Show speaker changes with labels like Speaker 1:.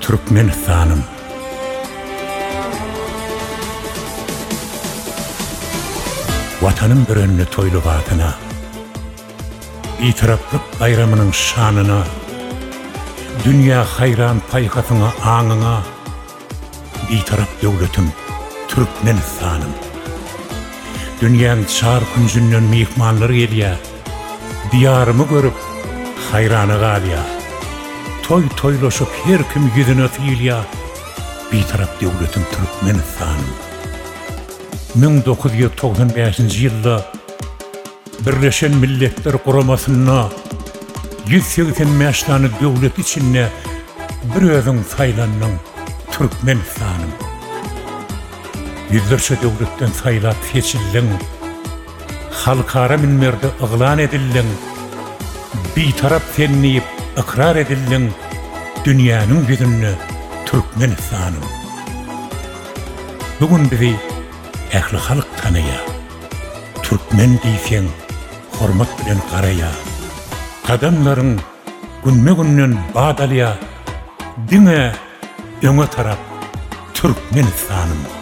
Speaker 1: Türkmenistan'ım. Vatanın bir toylu vatına, İtiraflık bayramının şanına, dünya hayran paykatına anına, bir taraf devletim Türkmenistan'ım. Dünyanın çar küncünden mihmanları geliyor, diyarımı görüp hayranı galiya. Toy toylaşıp her kim yüzüne tiyilya, bir taraf devletim Türkmenistan'ım. 1995 yılda Birleşen Milletler Kuramasına 185 tane devlet içinde bir özün saylanan Türkmenistan'ım. Yüzlerce devletten saylap seçildin, halkara minberde ıglan edildin, bir taraf senleyip ikrar edildin, dünyanın yüzünü Türkmenistan'ım. Bugün bizi ehli halk tanıya, Türkmen deysen hormat bilen qaraya, kadamların günme günnen badalya, dine öňe tarap Türkmenistan'ım.